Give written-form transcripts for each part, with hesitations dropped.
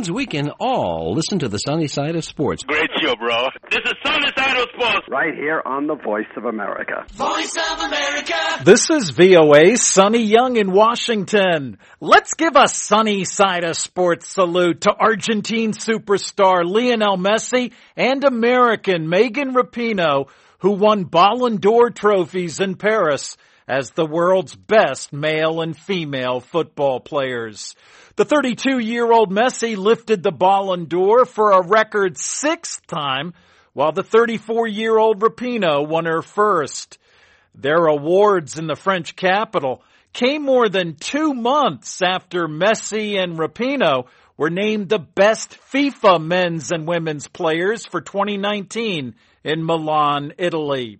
means we can all listen to the sunny side of sports. Great show, bro. This is Sunny Side of Sports. Right here on the Voice of America. Voice of America. This is VOA's Sonny Young in Washington. Let's give a sunny side of sports salute to Argentine superstar Lionel Messi and American Megan Rapinoe, who won Ballon d'Or trophies in Paris as the world's best male and female football players. The 32-year-old Messi lifted the Ballon d'Or for a record 6th time, while the 34-year-old Rapinoe won her first. Their awards in the French capital came more than 2 months after Messi and Rapinoe were named the best FIFA men's and women's players for 2019 in Milan, Italy.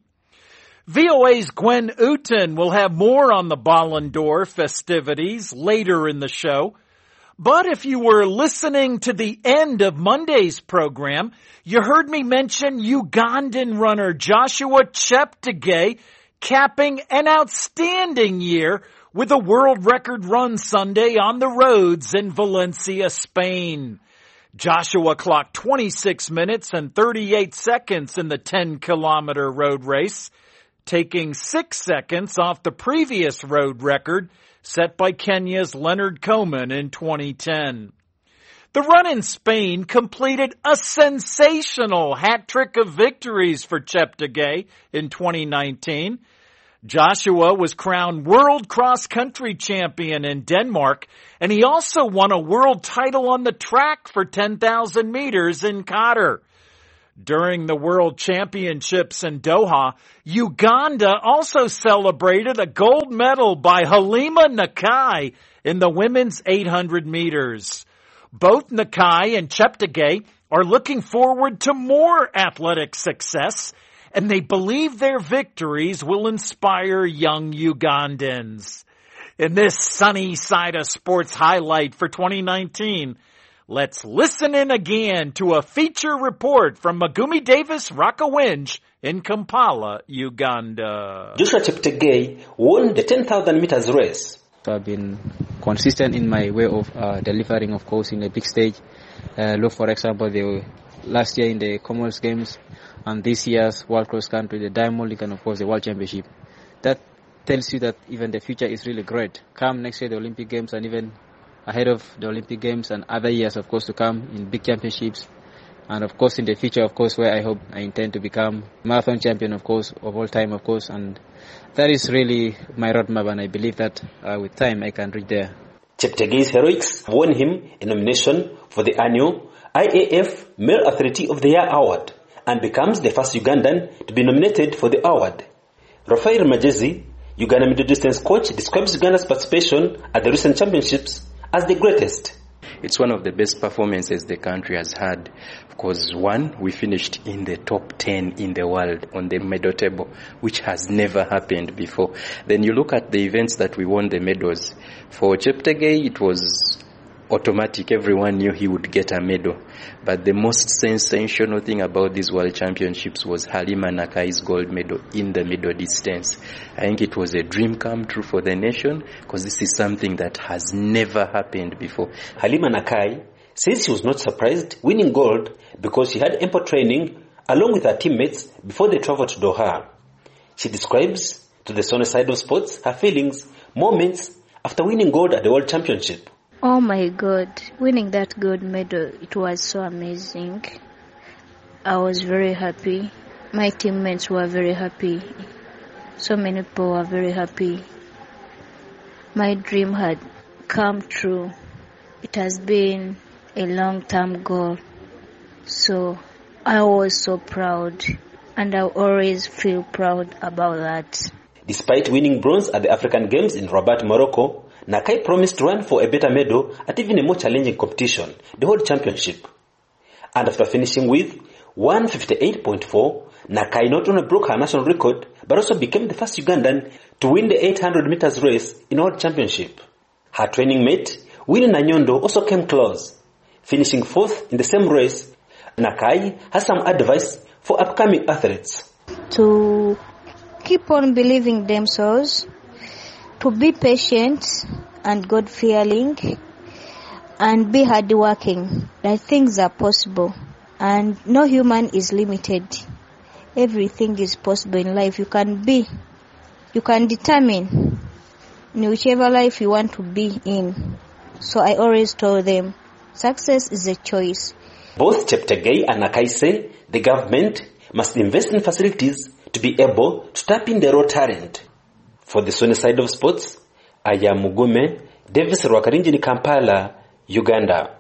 VOA's Gwen Uten will have more on the Ballon d'Or festivities later in the show. But if you were listening to the end of Monday's program, you heard me mention Ugandan runner Joshua Cheptegei capping an outstanding year with a world record run Sunday on the roads in Valencia, Spain. Joshua clocked 26 minutes and 38 seconds in the 10-kilometer road race, taking 6 seconds off the previous road record set by Kenya's Leonard Coman in 2010. The run in Spain completed a sensational hat-trick of victories for Cheptegei in 2019. Joshua was crowned world cross-country champion in Denmark, and he also won a world title on the track for 10,000 meters in Qatar. During the World Championships in Doha, Uganda also celebrated a gold medal by Halima Nakai in the women's 800 meters. Both Nakai and Cheptegei are looking forward to more athletic success, and they believe their victories will inspire young Ugandans. In this sunny side of sports highlight for 2019, let's listen in again to a feature report from Magumi Davis Rakawinj in Kampala, Uganda. Joshua Cheptegei won the 10,000 meters race. I've been consistent in my way of delivering, of course, in the big stage. Look, for example, the last year in the Commonwealth Games and this year's World Cross Country, the Diamond League, and of course the World Championship. That tells you that even the future is really great. Come next year, the Olympic Games, and even ahead of the Olympic Games and other years, of course, to come in big championships. And of course, in the future, of course, where I intend to become marathon champion, of course, of all time, of course. And that is really my roadmap, and I believe that with time I can reach there. Cheptegei's heroics won him a nomination for the annual IAF Male Athlete of the Year Award and becomes the first Ugandan to be nominated for the award. Rafael Majezi, Uganda middle distance coach, describes Uganda's participation at the recent championships as the greatest. It's one of the best performances the country has had. Of course, one, we finished in the top 10 in the world on the medal table, which has never happened before. Then you look at the events that we won the medals. For Cheptegei, it was automatic. Everyone knew he would get a medal. But the most sensational thing about these World Championships was Halima Nakai's gold medal in the middle distance. I think it was a dream come true for the nation because this is something that has never happened before. Halima Nakai says she was not surprised winning gold because she had ample training along with her teammates before they traveled to Doha. She describes to the sunny side of sports her feelings moments after winning gold at the World Championship. Oh my God, winning that gold medal, it was so amazing. I was very happy. My teammates were very happy. So many people were very happy. My dream had come true. It has been a long-term goal. So I was so proud, and I always feel proud about that. Despite winning bronze at the African Games in Rabat, Morocco, Nakai promised to run for a better medal at even a more challenging competition, the World Championship. And after finishing with 158.4, Nakai not only broke her national record, but also became the first Ugandan to win the 800 meters race in the World Championship. Her training mate, Winnie Nanyondo, also came close, finishing 4th in the same race. Nakai has some advice for upcoming athletes. To keep on believing themselves, to be patient and God-fearing, and be hardworking. That things are possible, and no human is limited. Everything is possible in life. You can determine in whichever life you want to be in. So I always told them, success is a choice. Both Cheptegei and Nakai say the government must invest in facilities to be able to tap in the raw talent. For the Sunny Side of Sports, I am Mugume, Davis Rwakarinjini, Kampala, Uganda.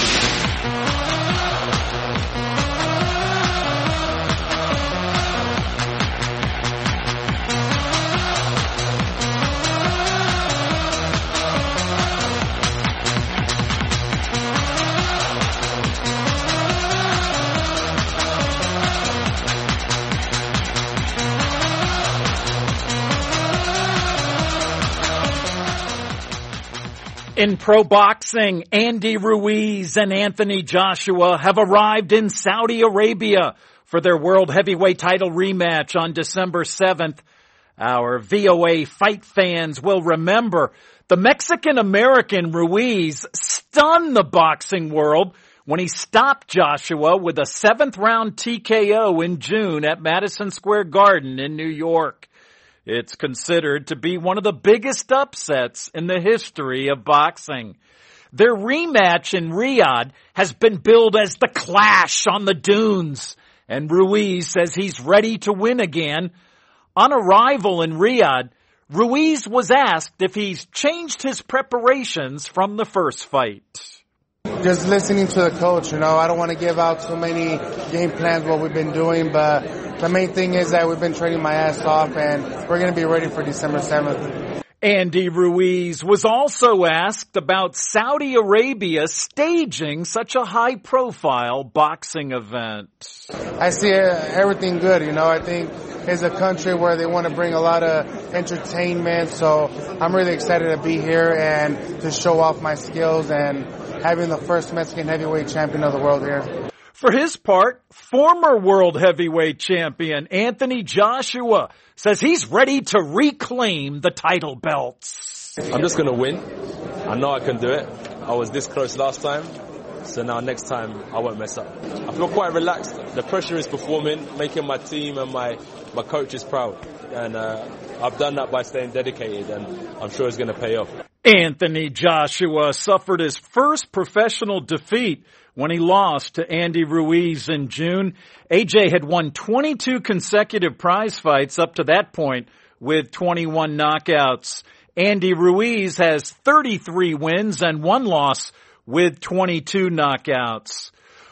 In pro boxing, Andy Ruiz and Anthony Joshua have arrived in Saudi Arabia for their World Heavyweight title rematch on December 7th. Our VOA fight fans will remember the Mexican-American Ruiz stunned the boxing world when he stopped Joshua with a 7th-round TKO in June at Madison Square Garden in New York. It's considered to be one of the biggest upsets in the history of boxing. Their rematch in Riyadh has been billed as the clash on the dunes, and Ruiz says he's ready to win again. On arrival in Riyadh, Ruiz was asked if he's changed his preparations from the first fight. Just listening to the coach, I don't want to give out so many game plans, what we've been doing, but the main thing is that we've been training my ass off, and we're going to be ready for December 7th. Andy Ruiz was also asked about Saudi Arabia staging such a high-profile boxing event. I see everything good, I think it's a country where they want to bring a lot of entertainment, so I'm really excited to be here and to show off my skills and having the first Mexican heavyweight champion of the world here. For his part, former world heavyweight champion Anthony Joshua says he's ready to reclaim the title belts. I'm just going to win. I know I can do it. I was this close last time, so now next time I won't mess up. I feel quite relaxed. The pressure is performing, making my team and my coaches proud. And I've done that by staying dedicated, and I'm sure it's going to pay off. Anthony Joshua suffered his first professional defeat when he lost to Andy Ruiz in June. AJ had won 22 consecutive prize fights up to that point with 21 knockouts. Andy Ruiz has 33 wins and 1 loss with 22 knockouts.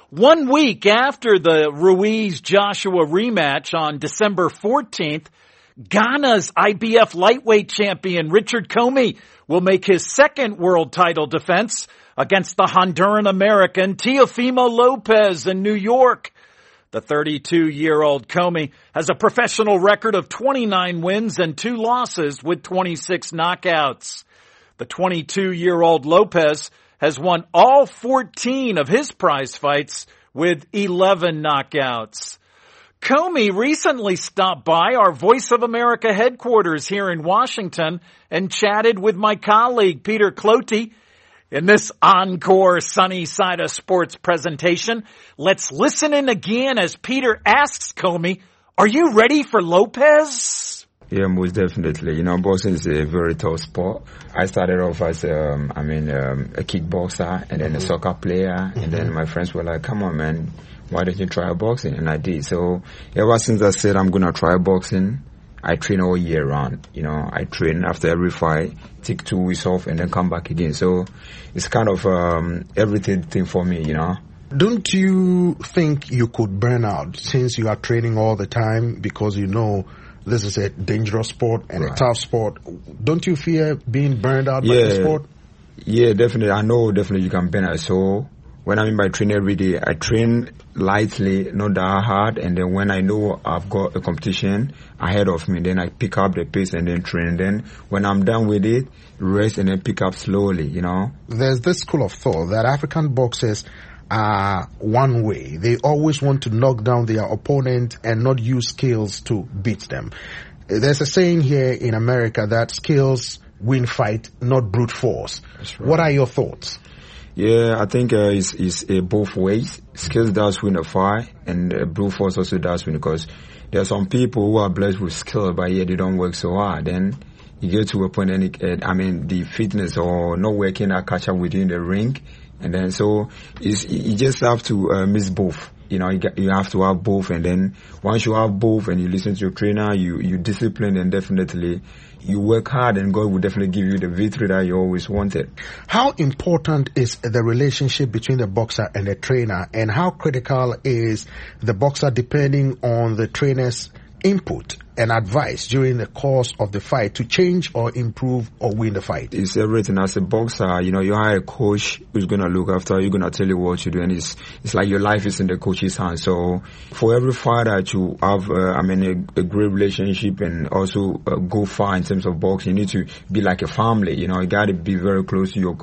1 week after the Ruiz-Joshua rematch on December 14th, Ghana's IBF lightweight champion Richard Comey will make his second world title defense against the Honduran-American Teofimo Lopez in New York. The 32-year-old Comey has a professional record of 29 wins and 2 losses with 26 knockouts. The 22-year-old Lopez has won all 14 of his prize fights with 11 knockouts. Comey recently stopped by our Voice of America headquarters here in Washington and chatted with my colleague Peter Cloty. In this encore Sunny Side of Sports presentation, let's listen in again as Peter asks Comey, are you ready for Lopez? Yeah, most definitely. Boxing is a very tough sport. I started off as a kickboxer and then a soccer player. And then my friends were like, come on, man, why don't you try boxing? And I did. So ever since I said I'm going to try boxing, I train all year round. I train after every fight, take 2 weeks off and then come back again. So it's kind of everything for me, Don't you think you could burn out since you are training all the time because this is a dangerous sport and a tough sport? Don't you fear being burned out by the sport? Yeah, definitely. I know definitely you can burn out. So when I'm in my training every day, I train lightly, not that hard. And then when I know I've got a competition ahead of me, then I pick up the pace and then train. And then when I'm done with it, rest and then pick up slowly, There's this school of thought that African boxers are one way. They always want to knock down their opponent and not use skills to beat them. There's a saying here in America that skills win fight, not brute force. That's right. What are your thoughts? Yeah, I think it's both ways. Skills does win a fight, and brute force also does win, because there are some people who are blessed with skill, but yet they don't work so hard. Then you get to a point, and the fitness or not working out catch up within the ring, and then so you just have to miss both. You know, you have to have both, and then once you have both and you listen to your trainer, you discipline, and definitely you work hard, and God will definitely give you the victory that you always wanted. How important is the relationship between the boxer and the trainer, and how critical is the boxer depending on the trainer's input and advice during the course of the fight to change or improve or win the fight? It's everything. As a boxer, you know, you hire a coach who's going to look after you, going to tell you what to do, and it's like your life is in the coach's hands. So for every fighter to have, a great relationship and also go far in terms of boxing, you need to be like a family. You know, you got to be very close to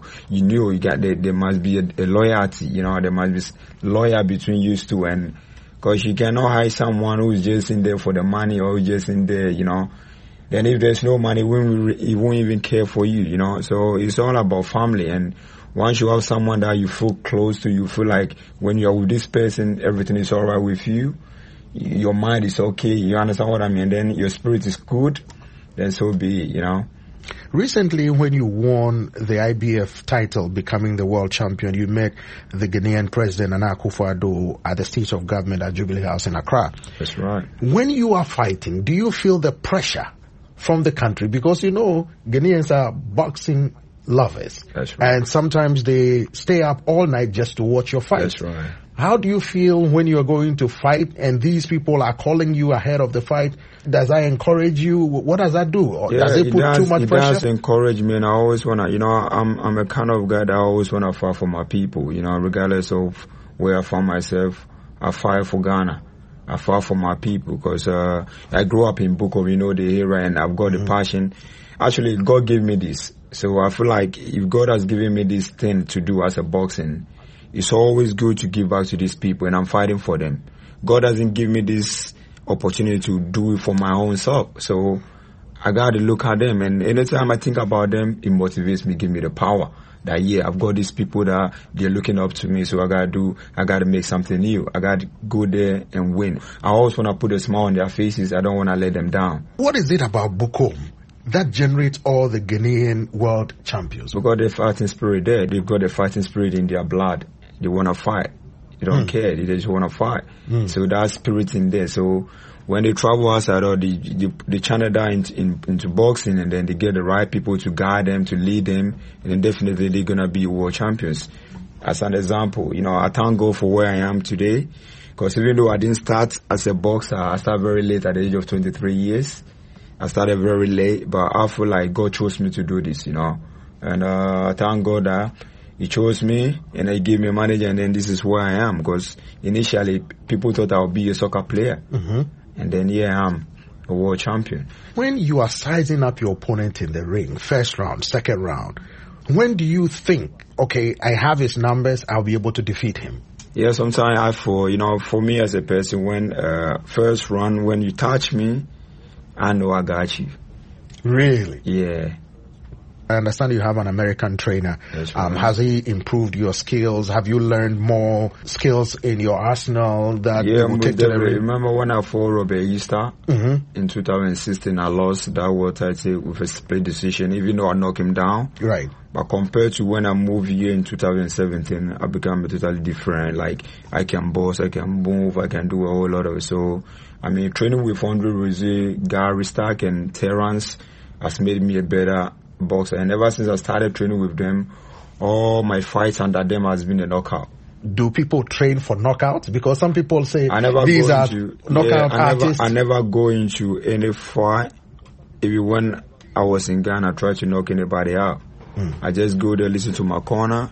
there must be a loyalty. You know, there must be loyalty between you two, and because you cannot hire someone who's just in there for the money, or who's just in there, you know. Then if there's no money, he won't even care for you, you know. So it's all about family. And once you have someone that you feel close to, you feel like when you're with this person, everything is all right with you. Your mind is okay. You understand what I mean? Then your spirit is good. Then so be it, you know. Recently, when you won the IBF title, becoming the world champion, you met the Ghanaian president, Nana Akufo-Addo, at the State of Government at Jubilee House in Accra. That's right. When you are fighting, do you feel the pressure from the country? Because, you know, Ghanaians are boxing lovers. That's right. And sometimes they stay up all night just to watch your fight. That's right. How do you feel when you're going to fight and these people are calling you ahead of the fight? Does that encourage you? What does that do? Or does it put too much pressure? It does encourage me, and I always want to, you know, I'm a kind of guy that I always want to fight for my people, you know, regardless of where I find myself. I fight for Ghana. I fight for my people, because I grew up in Bukom, you know, the era, and I've got the passion. Actually, God gave me this. So I feel like if God has given me this thing to do as a boxing, it's always good to give back to these people, and I'm fighting for them. God doesn't give me this opportunity to do it for my own self. So I got to look at them, and anytime I think about them, it motivates me, give me the power that, yeah, I've got these people that they're looking up to me, so I got to make something new. I got to go there and win. I always want to put a smile on their faces. I don't want to let them down. What is it about Bukom that generates all the Ghanaian world champions? Because the fighting spirit there. They've got the fighting spirit in their blood. They want to fight. They don't care. They just want to fight. So that spirit in there. So when they travel outside, or they channel that into boxing, and then they get the right people to guide them, to lead them, and then definitely they're going to be world champions. As an example, you know, I thank God for where I am today, because even though I didn't start as a boxer, I started very late at the age of 23 years. I started very late, but I feel like God chose me to do this, you know. And I thank God that He chose me, and He gave me a manager, and then this is where I am. Because initially, people thought I would be a soccer player. And then here I am, a world champion. When you are sizing up your opponent in the ring, first round, second round, when do you think, okay, I have his numbers, I'll be able to defeat him? Yeah, sometimes for me as a person, when first round, when you touch me, I know I got you. Really? Yeah. I understand you have an American trainer. That's right. Has he improved your skills? Have you learned more skills in your arsenal that you will take to the ring? Remember when I fought Robert Easter in 2016, I lost that world title with a split decision, even though I knocked him down. Right. But compared to when I moved here in 2017, I became totally different. Like, I can box, I can move, I can do a whole lot of it. So, I mean, training with Andre Rizzi, Gary Stark, and Terrence has made me a better boxer. And ever since I started training with them, all my fights under them has been a knockout. Do people train for knockouts? Because some people say these are knockout artists. I never go into any fight. Even when I was in Ghana, I tried to knock anybody out. I just go there, listen to my corner,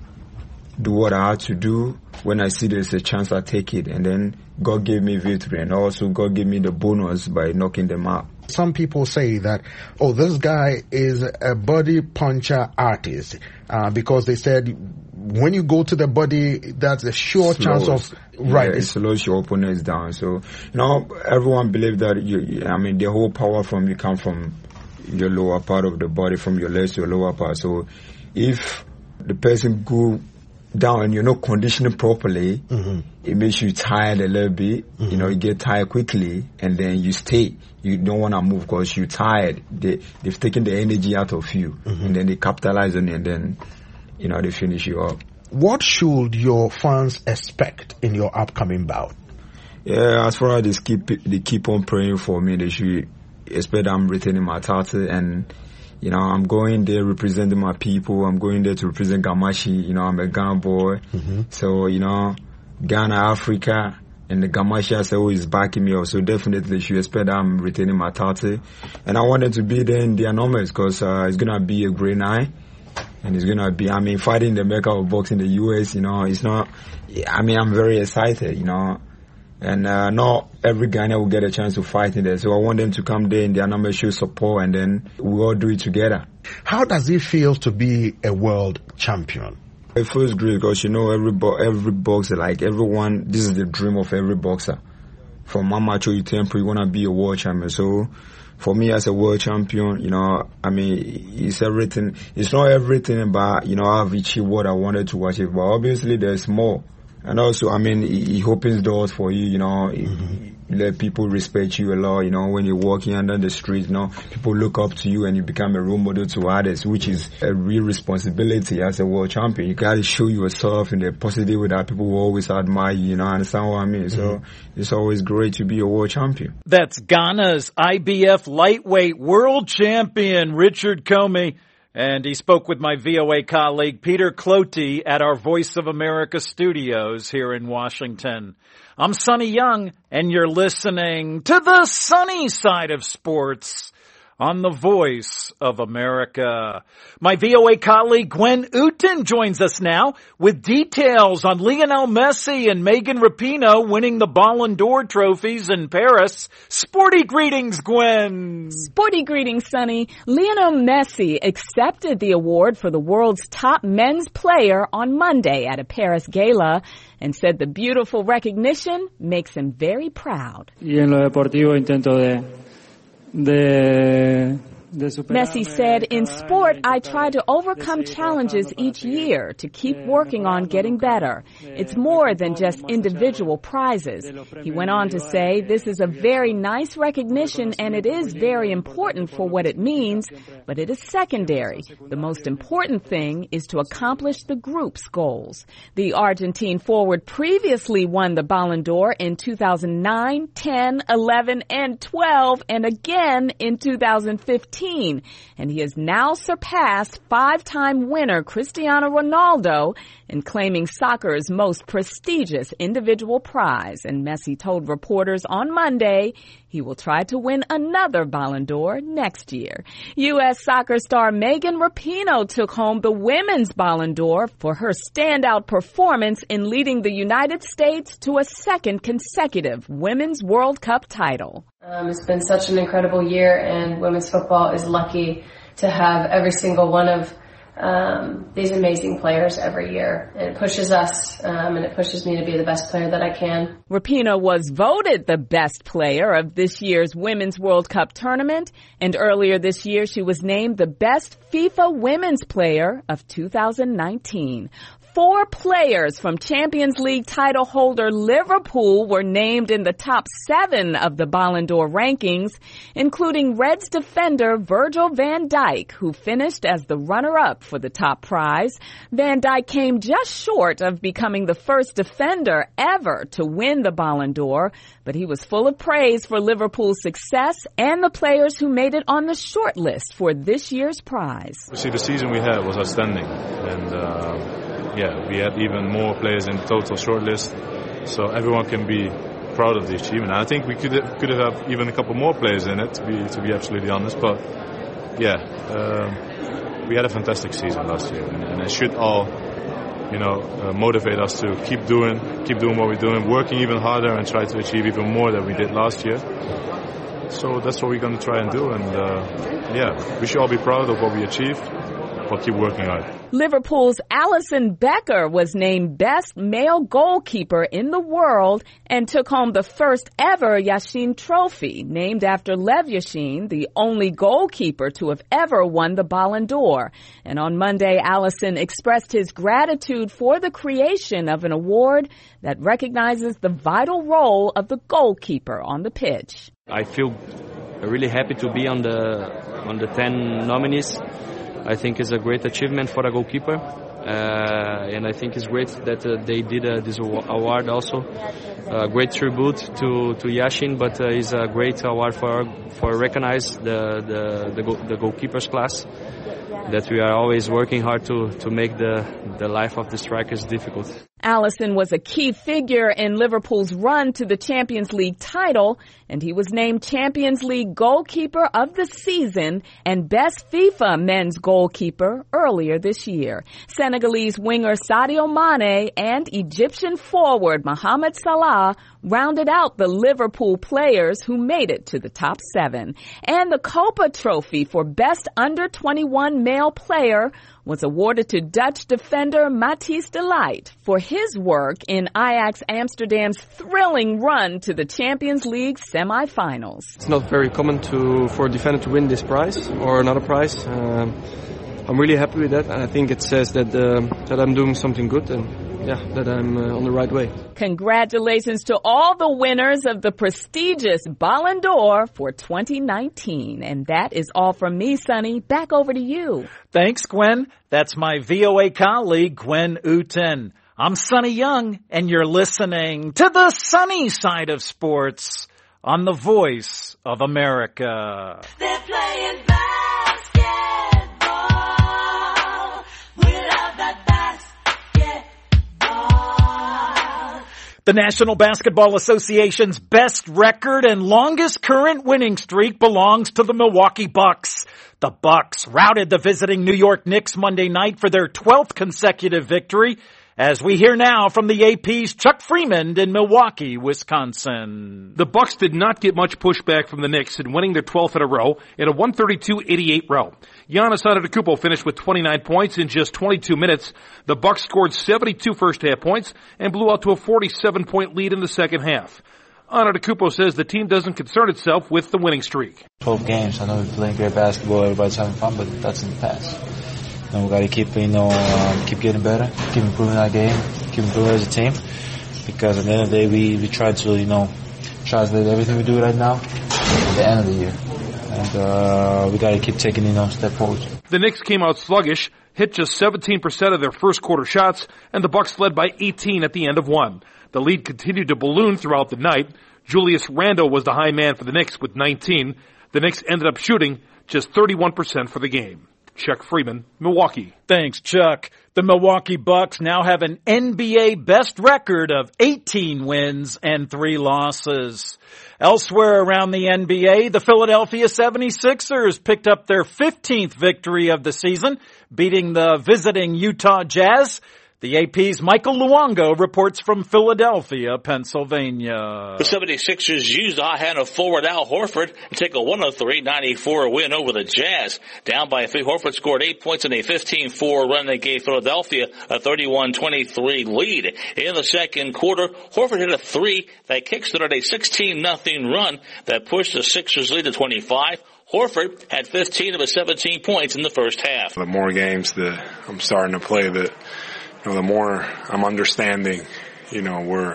do what I had to do. When I see there's a chance, I take it. And then God gave me victory, and also God gave me the bonus by knocking them out. Some people say that, oh, this guy is a body puncher artist, because they said when you go to the body, that's a sure chance of right. It slows your opponents down. So, everyone believes that the whole power from you come from your lower part of the body, from your legs to your lower part. So if the person go down and you're not conditioning properly, it makes you tired a little bit. You know, you get tired quickly, and then you stay. You don't want to move because you're tired. They've taken the energy out of you, and then they capitalize on it, and then, you know, they finish you up. What should your fans expect in your upcoming bout? Yeah, as far as they keep on praying for me, they should expect I'm retaining my title, and you know, I'm going there representing my people. I'm going there to represent Gamashi. You know, I'm a Ghana boy. So, you know, Ghana, Africa, and the Gamashi as always backing me up. So definitely you should expect I'm retaining my title. And I wanted to be there in their numbers because it's going to be a great night. And it's going to be, I mean, fighting the Mecca of boxing in the US, you know, it's not, I mean, I'm very excited, you know. And not every Ghanaian will get a chance to fight in there. So I want them to come there in their number, show support, and then we all do it together. How does it feel to be a world champion? It feels great because, you know, every boxer, like everyone, this is the dream of every boxer. From Mamacho Utempo, you want to be a world champion. So for me as a world champion, you know, I mean, it's everything. It's not everything, but, you know, I've achieved what I wanted to achieve. But obviously there's more. And also, I mean, he opens doors for you, you know, he let people respect you a lot, you know, when you're walking under the street, you know, people look up to you and you become a role model to others, which is a real responsibility as a world champion. You gotta show yourself in the positive way that people will always admire you, you know, understand what I mean? So it's always great to be a world champion. That's Ghana's IBF lightweight world champion, Richard Comey. And he spoke with my VOA colleague, Peter Cloty, at our Voice of America studios here in Washington. I'm Sonny Young, and you're listening to the sunny side of sports on the Voice of America. My VOA colleague Gwen Uten joins us now with details on Lionel Messi and Megan Rapinoe winning the Ballon d'Or trophies in Paris. Sporty greetings, Gwen. Sporty greetings, Sonny. Lionel Messi accepted the award for the world's top men's player on Monday at a Paris gala and said the beautiful recognition makes him very proud. Y en lo deportivo intento Messi said, in sport, I try to overcome challenges each year to keep working on getting better. It's more than just individual prizes. He went on to say, this is a very nice recognition and it is very important for what it means, but it is secondary. The most important thing is to accomplish the group's goals. The Argentine forward previously won the Ballon d'Or in 2009, 10, 11, and 12, and again in 2015. And he has now surpassed five-time winner Cristiano Ronaldo in claiming soccer's most prestigious individual prize. And Messi told reporters on Monday he will try to win another Ballon d'Or next year. U.S. soccer star Megan Rapinoe took home the women's Ballon d'Or for her standout performance in leading the United States to a second consecutive Women's World Cup title. It's been such an incredible year, and women's football is lucky to have every single one of these amazing players every year. And it pushes us, and it pushes me to be the best player that I can. Rapinoe was voted the best player of this year's Women's World Cup tournament, and earlier this year she was named the best FIFA Women's Player of 2019. 4 players from Champions League title holder Liverpool were named in the top 7 of the Ballon d'Or rankings, including Reds defender Virgil van Dijk, who finished as the runner-up for the top prize. Van Dijk came just short of becoming the first defender ever to win the Ballon d'Or, but he was full of praise for Liverpool's success and the players who made it on the short list for this year's prize. See, the season we had was outstanding, and we had even more players in the total shortlist, so everyone can be proud of the achievement. I think we could have had even a couple more players in it, to be absolutely honest. But we had a fantastic season last year, and it should all, motivate us to keep doing what we're doing, working even harder, and try to achieve even more than we did last year. So that's what we're going to try and do, and we should all be proud of what we achieved. but keep working hard. Liverpool's Alisson Becker was named best male goalkeeper in the world and took home the first ever Yashin Trophy, named after Lev Yashin, the only goalkeeper to have ever won the Ballon d'Or. And on Monday, Alisson expressed his gratitude for the creation of an award that recognizes the vital role of the goalkeeper on the pitch. I feel really happy to be on the 10 nominees. I think it's a great achievement for a goalkeeper, and I think it's great that they did this award also. Great tribute to Yashin, but it's a great award for recognize the goalkeepers class. That we are always working hard to make the life of the strikers difficult. Alisson was a key figure in Liverpool's run to the Champions League title, and he was named Champions League Goalkeeper of the Season and Best FIFA Men's Goalkeeper earlier this year. Senegalese winger Sadio Mane and Egyptian forward Mohamed Salah rounded out the Liverpool players who made it to the top 7. And the Copa Trophy for Best Under-21 Male Player was awarded to Dutch defender Matthijs de Ligt for his work in Ajax Amsterdam's thrilling run to the Champions League semifinals. It's not very common for a defender to win this prize or another prize. I'm really happy with that, and I think it says that I'm doing something good and that I'm on the right way. Congratulations to all the winners of the prestigious Ballon d'Or for 2019. And that is all from me, Sonny. Back over to you. Thanks, Gwen. That's my VOA colleague, Gwen Uten. I'm Sonny Young, and you're listening to the sunny side of sports on the Voice of America. They're playing basketball. We love that basketball. The National Basketball Association's best record and longest current winning streak belongs to the Milwaukee Bucks. The Bucks routed the visiting New York Knicks Monday night for their 12th consecutive victory. As we hear now from the AP's Chuck Freeman in Milwaukee, Wisconsin. The Bucks did not get much pushback from the Knicks in winning their 12th in a row in a 132-88 row. Giannis Antetokounmpo finished with 29 points in just 22 minutes. The Bucks scored 72 first-half points and blew out to a 47-point lead in the second half. Antetokounmpo says the team doesn't concern itself with the winning streak. 12 games. I know we're playing great basketball. Everybody's having fun, but that's in the past. We got to keep getting better, keep improving our game, keep improving as a team. Because at the end of the day, we try to, translate everything we do right now at the end of the year. And we got to keep taking, step forward. The Knicks came out sluggish, hit just 17% of their first quarter shots, and the Bucks led by 18 at the end of one. The lead continued to balloon throughout the night. Julius Randle was the high man for the Knicks with 19. The Knicks ended up shooting just 31% for the game. Chuck Freeman, Milwaukee. Thanks, Chuck. The Milwaukee Bucks now have an NBA best record of 18 wins and 3 losses. Elsewhere around the NBA, the Philadelphia 76ers picked up their 15th victory of the season, beating the visiting Utah Jazz. The AP's Michael Luongo reports from Philadelphia, Pennsylvania. The 76ers used the hot hand of forward Al Horford to take a 103-94 win over the Jazz. Down by 3, Horford scored 8 points in a 15-4 run that gave Philadelphia a 31-23 lead. In the second quarter, Horford hit a 3 that kickstarted a 16-0 run that pushed the Sixers lead to 25. Horford had 15 of his 17 points in the first half. The more games that I'm starting to play, the more I'm understanding, where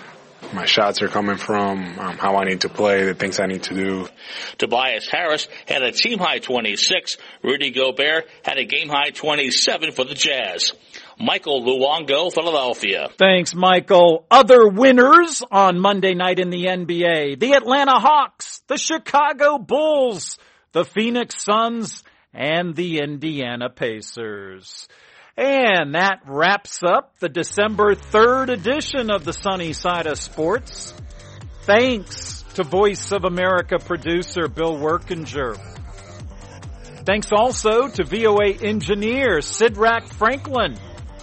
my shots are coming from, how I need to play, the things I need to do. Tobias Harris had a team-high 26. Rudy Gobert had a game-high 27 for the Jazz. Michael Luongo, Philadelphia. Thanks, Michael. Other winners on Monday night in the NBA. The Atlanta Hawks, the Chicago Bulls, the Phoenix Suns, and the Indiana Pacers. And that wraps up the December 3rd edition of the Sunny Side of Sports. Thanks to Voice of America producer Bill Workinger. Thanks also to VOA engineer Sidrak Franklin.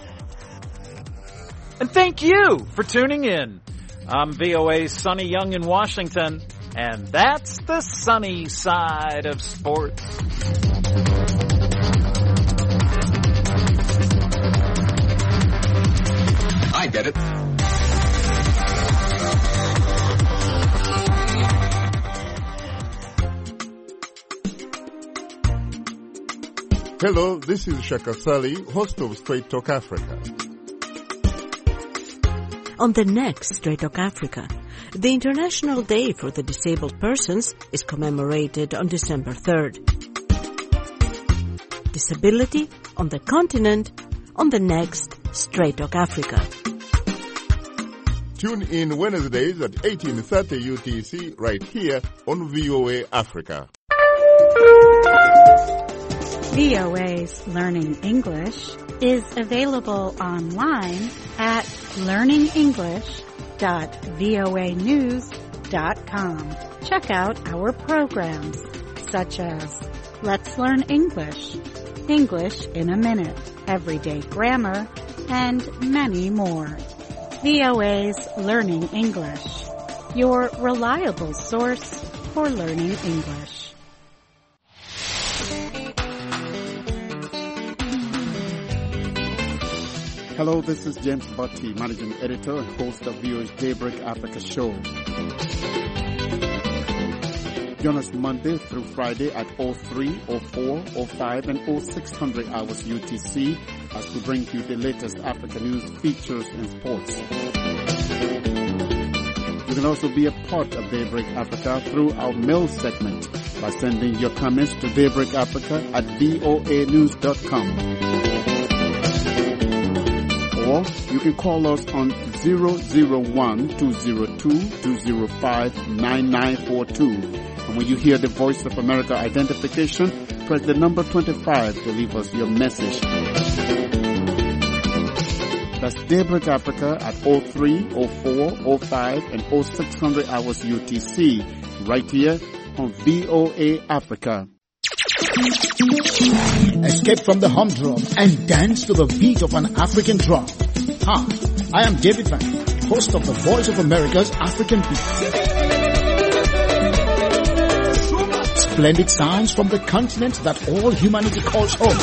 And thank you for tuning in. I'm VOA's Sonny Young in Washington, and that's the Sunny Side of Sports. get it? Hello, this is Shaka Sali, host of Straight Talk Africa. On the next Straight Talk Africa, the International Day for the Disabled Persons is commemorated on December 3rd. Disability on the continent on the next Straight Talk Africa. Tune in Wednesdays at 18:30 UTC right here on VOA Africa. VOA's Learning English is available online at learningenglish.voanews.com. Check out our programs such as Let's Learn English, English in a Minute, Everyday Grammar, and many more. VOA's Learning English, your reliable source for learning English. Hello, this is James Butty, Managing Editor and host of VOA's Daybreak Africa show. Join us Monday through Friday at 03, 04, 05, and 0600 hours UTC as we bring you the latest Africa news, features, and sports. You can also be a part of Daybreak Africa through our mail segment by sending your comments to daybreakafrica@voanews.com. Or you can call us on 001-202-205-9942. And when you hear the Voice of America identification, press the number 25 to leave us your message. That's Daybreak Africa at 03, 04, 05, and 0600 hours UTC, right here on VOA Africa. Escape from the humdrum and dance to the beat of an African drum. Hi, I am David Van, host of the Voice of America's African Beat. Splendid sounds from the continent that all humanity calls home.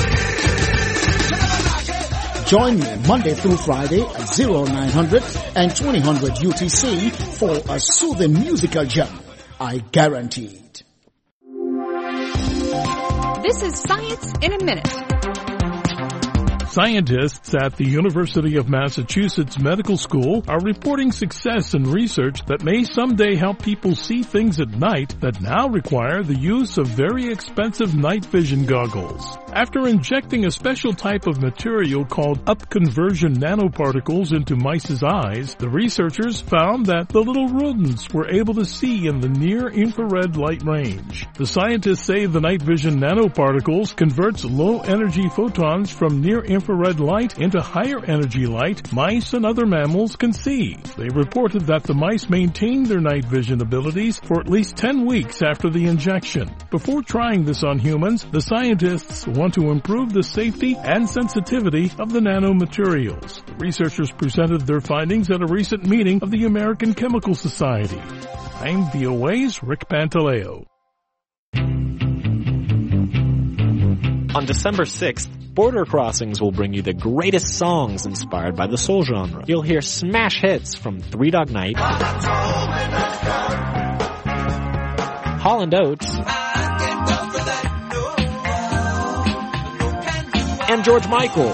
Join me Monday through Friday at 0900 and 2000 UTC for a soothing musical jam. I guarantee it. This is Science in a Minute. Scientists at the University of Massachusetts Medical School are reporting success in research that may someday help people see things at night that now require the use of very expensive night vision goggles. After injecting a special type of material called upconversion nanoparticles into mice's eyes, the researchers found that the little rodents were able to see in the near-infrared light range. The scientists say the night vision nanoparticles converts low-energy photons from near-infrared light into higher energy light mice and other mammals can see. They reported that the mice maintained their night vision abilities for at least 10 weeks after the injection. Before trying this on humans, the scientists want to improve the safety and sensitivity of the nanomaterials. The researchers presented their findings at a recent meeting of the American Chemical Society. I'm VOA's Rick Pantaleo. On December 6th, Border Crossings will bring you the greatest songs inspired by the soul genre. You'll hear smash hits from Three Dog Night, Hall & Oates, and George Michael.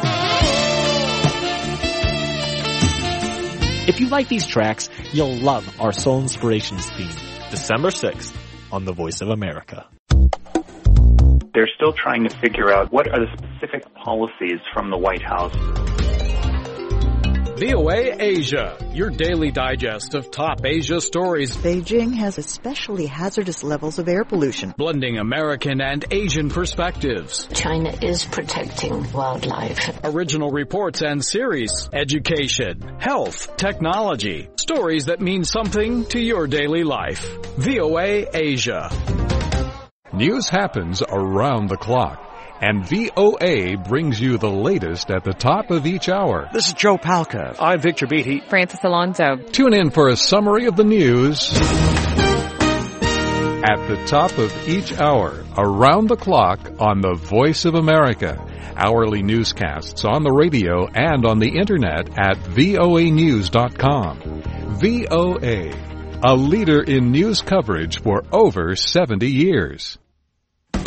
If you like these tracks, you'll love our Soul Inspirations theme, December 6th on The Voice of America. They're still trying to figure out what are the specific policies from the White House. VOA Asia, your daily digest of top Asia stories. Beijing has especially hazardous levels of air pollution. Blending American and Asian perspectives. China is protecting wildlife. Original reports and series. Education, health, technology. Stories that mean something to your daily life. VOA Asia. News happens around the clock, and VOA brings you the latest at the top of each hour. This is Joe Palca. I'm Victor Beatty. Francis Alonso. Tune in for a summary of the news at the top of each hour, around the clock on the Voice of America. Hourly newscasts on the radio and on the internet at voanews.com. VOA, a leader in news coverage for over 70 years.